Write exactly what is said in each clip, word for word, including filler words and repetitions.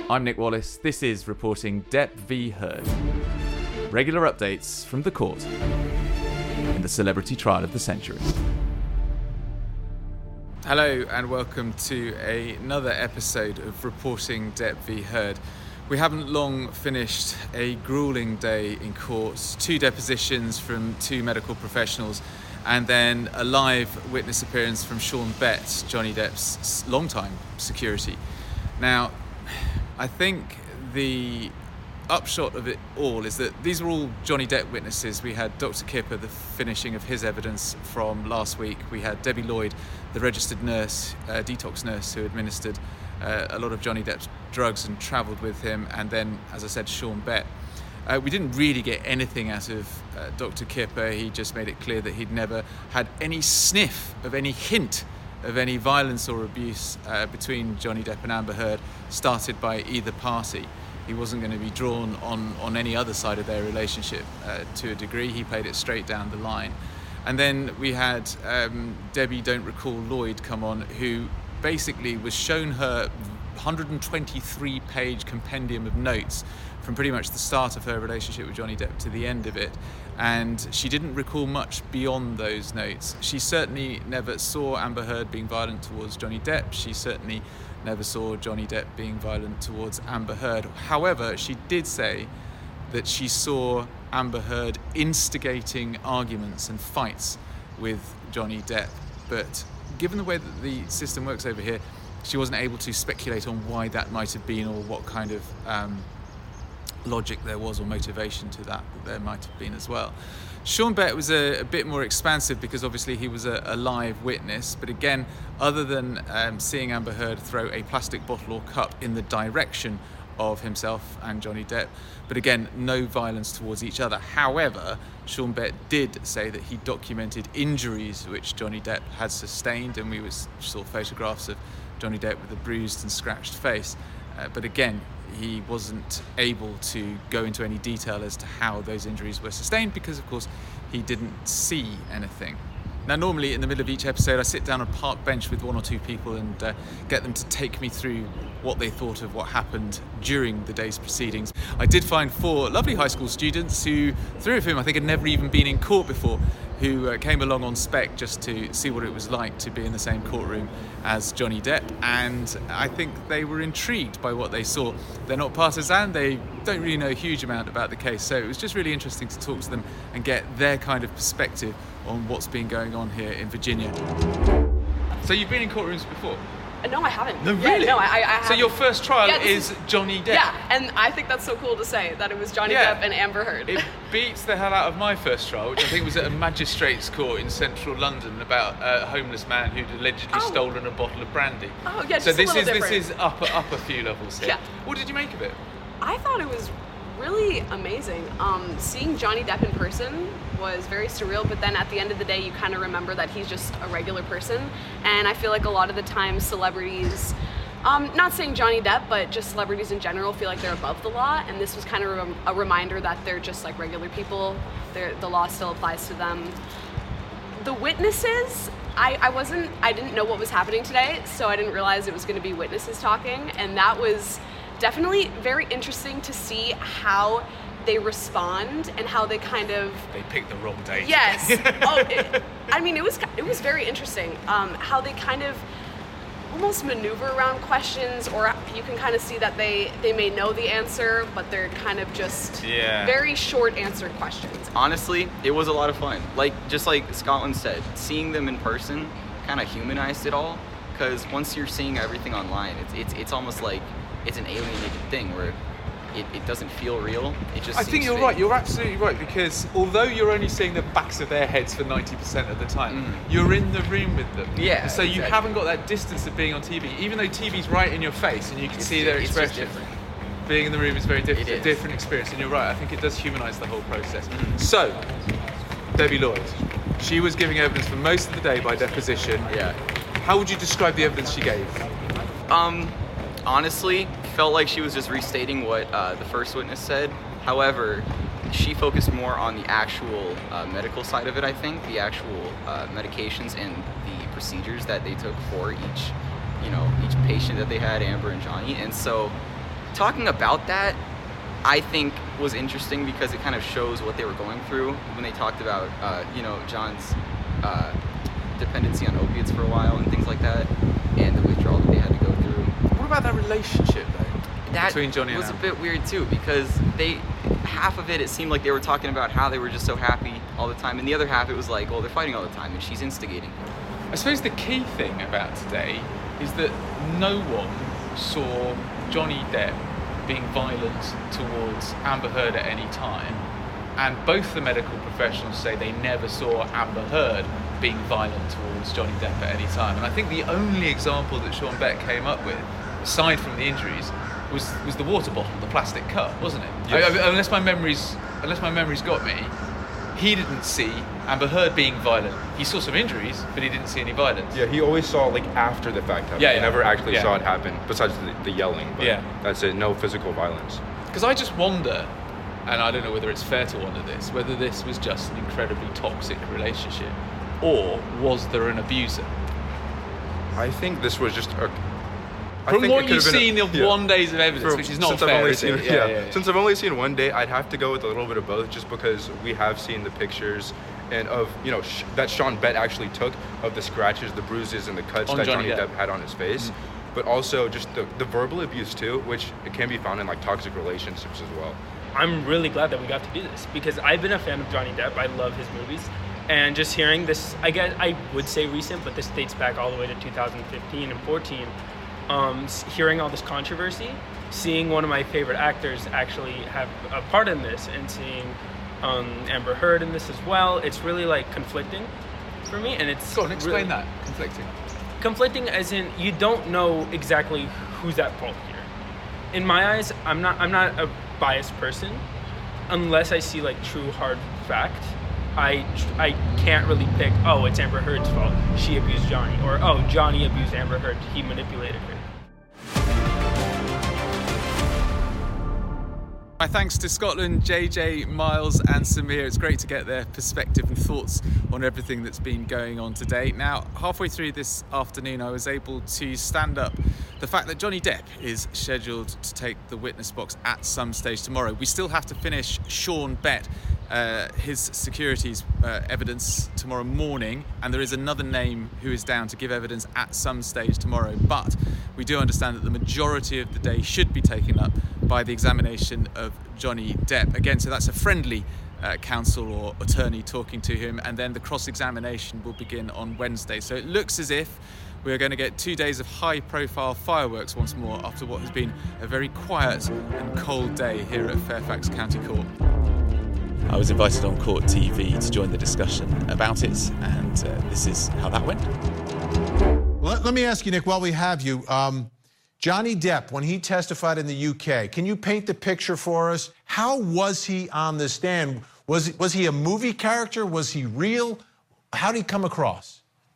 I'm Nick Wallace. This is Reporting Depp v Heard. Regular updates from the court in the celebrity trial of the century. Hello and welcome to another episode of Reporting Depp v Heard. We haven't long finished a gruelling day in court, two depositions from two medical professionals, and then a live witness appearance from Sean Bett, Johnny Depp's longtime security. Now, I think the upshot of it all is that these were all Johnny Depp witnesses. We had Doctor Kipper, the finishing of his evidence from last week. We had Debbie Lloyd, the registered nurse, uh, detox nurse who administered uh, a lot of Johnny Depp's drugs and travelled with him. And then, as I said, Sean Bett. Uh, we didn't really get anything out of uh, Doctor Kipper. He just made it clear that he'd never had any sniff of any hint of any violence or abuse uh, between Johnny Depp and Amber Heard started by either party. He wasn't going to be drawn on, on any other side of their relationship uh, to a degree. He played it straight down the line. And then we had um, Debbie Don't Recall Lloyd come on, who basically was shown her one hundred twenty-three page compendium of notes from pretty much the start of her relationship with Johnny Depp to the end of it. And she didn't recall much beyond those notes. She certainly never saw Amber Heard being violent towards Johnny Depp. She certainly never saw Johnny Depp being violent towards Amber Heard. However, she did say that she saw Amber Heard instigating arguments and fights with Johnny Depp. But given the way that the system works over here, she wasn't able to speculate on why that might have been or what kind of um, logic there was or motivation to that that there might have been as well. Sean Bett was a, a bit more expansive because obviously he was a, a live witness, but again, other than um, seeing Amber Heard throw a plastic bottle or cup in the direction of himself and Johnny Depp, but again, no violence towards each other. However, Sean Bett did say that he documented injuries which Johnny Depp had sustained, and we saw photographs of Johnny Depp with a bruised and scratched face. Uh, but again, he wasn't able to go into any detail as to how those injuries were sustained because, of course, he didn't see anything. Now, normally in the middle of each episode, I sit down on a park bench with one or two people and uh, get them to take me through what they thought of what happened during the day's proceedings. I did find four lovely high school students who, three of whom I think had never even been in court before, who uh, came along on spec just to see what it was like to be in the same courtroom as Johnny Depp, and I think they were intrigued by what they saw. They're not partisan, they don't really know a huge amount about the case, so it was just really interesting to talk to them and get their kind of perspective on what's been going on here in Virginia. So you've been in courtrooms before? No, I haven't. No, really? Yeah, no, I, I haven't. So your first trial yeah, is, is Johnny Depp? Yeah, and I think that's so cool to say, that it was Johnny yeah. Depp and Amber Heard. It beats the hell out of my first trial, which I think was at a magistrate's court in central London about a homeless man who'd allegedly oh. stolen a bottle of brandy. Oh, yeah, So just this a is little this different. is up, up a few levels here. Yeah. What did you make of it? I thought it was really amazing. Um, seeing Johnny Depp in person was very surreal, but then at the end of the day, you kind of remember that he's just a regular person. And I feel like a lot of the time celebrities, um, not saying Johnny Depp, but just celebrities in general feel like they're above the law. And this was kind of a, a reminder that they're just like regular people. They're, the law still applies to them. The witnesses, I, I wasn't, I didn't know what was happening today, so I didn't realize it was going to be witnesses talking. And that was definitely very interesting to see how they respond and how they kind of They picked the wrong day. yes oh it, I mean it was it was very interesting um, how they kind of almost maneuver around questions, or you can kind of see that they they may know the answer, but they're kind of just yeah. very short answered questions. Honestly, it was a lot of fun. Like just like Scotland said, seeing them in person kind of humanized it all, because once you're seeing everything online, it's it's it's almost like it's an alienated thing where it, it doesn't feel real. It just I seems think you're fake. right, you're absolutely right, because although you're only seeing the backs of their heads for ninety percent of the time, Mm. you're in the room with them. Yeah, So you exactly. haven't got that distance of being on T V, even though T V's right in your face and you can It's see ju- their it's just expression. different. Being in the room is very different, It a is. different experience, and you're right, I think it does humanise the whole process. Mm. So, Debbie Lloyd, she was giving evidence for most of the day by deposition. Yeah. How would you describe the evidence she gave? Um, honestly, felt like she was just restating what uh, the first witness said. However, she focused more on the actual uh, medical side of it, I think, the actual uh, medications and the procedures that they took for each, you know, each patient that they had, Amber and Johnny. And so talking about that, I think was interesting because it kind of shows what they were going through when they talked about, uh, you know, John's uh, dependency on opiates for a while and things like that, and the withdrawal that they had to go through. What about that relationship though? That between Johnny and was Amber? a bit weird too, because they, half of it, it seemed like they were talking about how they were just so happy all the time, and the other half, it was like, well, they're fighting all the time, and she's instigating. I suppose the key thing about today is that no one saw Johnny Depp being violent towards Amber Heard at any time, and both the medical professionals say they never saw Amber Heard being violent towards Johnny Depp at any time. And I think the only example that Sean Beck came up with, aside from the injuries, was was the water bottle, the plastic cup, wasn't it? Yes. I, I, unless my memories, unless my memories got me, he didn't see Amber Heard being violent. He saw some injuries, but he didn't see any violence. Yeah, he always saw like after the fact happen. Yeah, He yeah. never actually Yeah. saw it happen, besides the, the yelling. But Yeah. that's it. No physical violence. Because I just wonder, and I don't know whether it's fair to wonder this, whether this was just an incredibly toxic relationship, or was there an abuser? I think this was just a. I From think what it could you've have been a- seen of yeah. one day's of evidence, From- which is not since I've fair, only is seen, it? yeah, yeah, yeah. Since I've only seen one day, I'd have to go with a little bit of both, just because we have seen the pictures and of you know sh- that Sean Bett actually took of the scratches, the bruises, and the cuts On that Johnny Johnny Depp. Depp had on his face, Mm-hmm. but also just the, the verbal abuse too, which it can be found in like toxic relationships as well. I'm really glad that we got to do this because I've been a fan of Johnny Depp. I love his movies. And just hearing this, I guess I would say recent, but this dates back all the way to two thousand fifteen and fourteen. Um, s- hearing all this controversy, seeing one of my favorite actors actually have a part in this, and seeing um, Amber Heard in this as well, it's really like conflicting for me. And it's Go on, explain really that. Conflicting. conflicting as in you don't know exactly who's at fault here. In my eyes, I'm not I'm not a biased person unless I see like true hard fact. I I can't really pick, oh, it's Amber Heard's fault, she abused Johnny, or oh, Johnny abused Amber Heard, he manipulated her. My thanks to Scotland, J J, Miles and Samir. It's great to get their perspective and thoughts on everything that's been going on today. Now, halfway through this afternoon, I was able to stand up the fact that Johnny Depp is scheduled to take the witness box at some stage tomorrow. We still have to finish Sean Bett, uh, his securities uh, evidence tomorrow morning, and there is another name who is down to give evidence at some stage tomorrow. But we do understand that the majority of the day should be taken up by the examination of Johnny Depp. Again, so that's a friendly uh, counsel or attorney talking to him, and then the cross-examination will begin on Wednesday. So it looks as if we're going to get two days of high-profile fireworks once more after what has been a very quiet and cold day here at Fairfax County Court. I was invited on Court T V to join the discussion about it, and uh, this is how that went. Let, let me ask you, Nick, while we have you, um, Johnny Depp, when he testified in the U K, can you paint the picture for us? How was he on the stand? Was, was he a movie character? Was he real? How did he come across?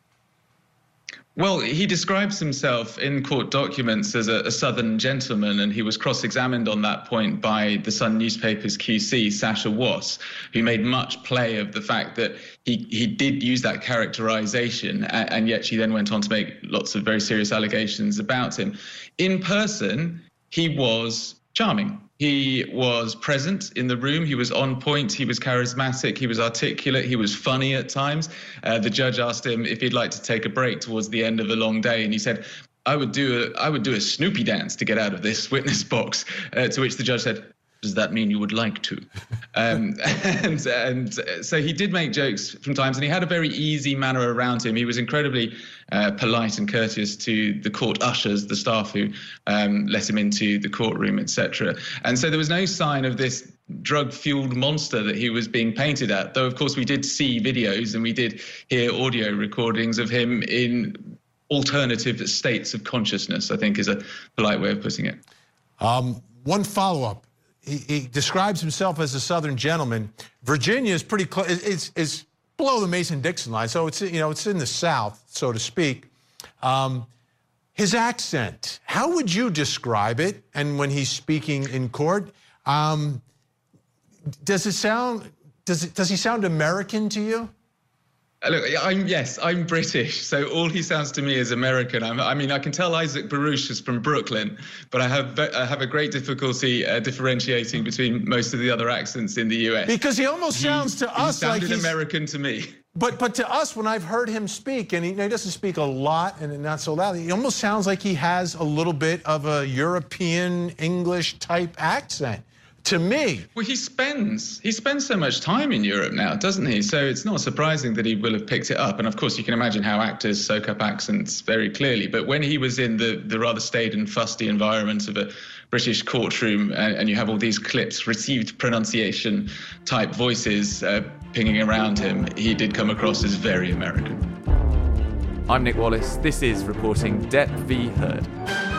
Well, he describes himself in court documents as a, a Southern gentleman, and he was cross-examined on that point by the Sun newspaper's Q C, Sasha Wass, who made much play of the fact that he, he did use that characterization, and, and yet she then went on to make lots of very serious allegations about him. In person, he was charming. He was present in the room. He was on point. He was charismatic. He was articulate. He was funny at times. Uh, the judge asked him if he'd like to take a break towards the end of a long day, and he said, "I would do a, I would do a Snoopy dance to get out of this witness box." Uh, to which the judge said, "Does that mean you would like to?" um, and and so he did make jokes from times, and he had a very easy manner around him. He was incredibly uh, polite and courteous to the court ushers, the staff who um, let him into the courtroom, et cetera. And so there was no sign of this drug-fueled monster that he was being painted at. Though, of course, we did see videos and we did hear audio recordings of him in alternative states of consciousness, I think is a polite way of putting it. Um, one follow-up. He, he describes himself as a Southern gentleman. Virginia is pretty close. It's, it's below the Mason-Dixon line, so it's you know it's in the South, so to speak. Um, his accent. How would you describe it? And when he's speaking in court, um, does it sound? Does it? Does he sound American to you? Look, I'm yes, I'm British, so all he sounds to me is American. I'm, I mean, I can tell Isaac Baruch is from Brooklyn, but I have I have a great difficulty uh, differentiating between most of the other accents in the U S. Because he almost sounds to he us like sounded he's American to me. But but to us, when I've heard him speak, and he, he doesn't speak a lot and not so loud, he almost sounds like he has a little bit of a European English type accent. To me. Well, he spends he spends so much time in Europe now, doesn't he? So it's not surprising that he will have picked it up. And of course, you can imagine how actors soak up accents very clearly. But when he was in the, the rather staid and fusty environment of a British courtroom, and, and you have all these clips, received pronunciation type voices uh, pinging around him, he did come across as very American. I'm Nick Wallace. This is Reporting Depp v. Heard.